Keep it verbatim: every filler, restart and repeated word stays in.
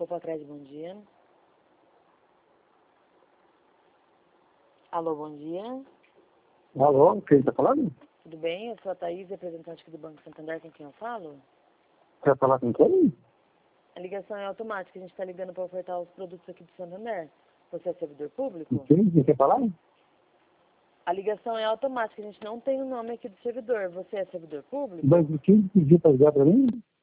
Copacred, bom dia. Alô, bom dia. Alô, quem está falando? Tudo bem? Eu sou a Thaís, representante aqui do Banco Santander, com quem eu falo? Quer falar com quem? A ligação é automática, a gente está ligando para ofertar os produtos aqui do Santander. Você é servidor público? Quem? Quem quer falar? A ligação é automática, a gente não tem o nome aqui do servidor. Você é servidor público? Mas quem pediu para ligar para mim?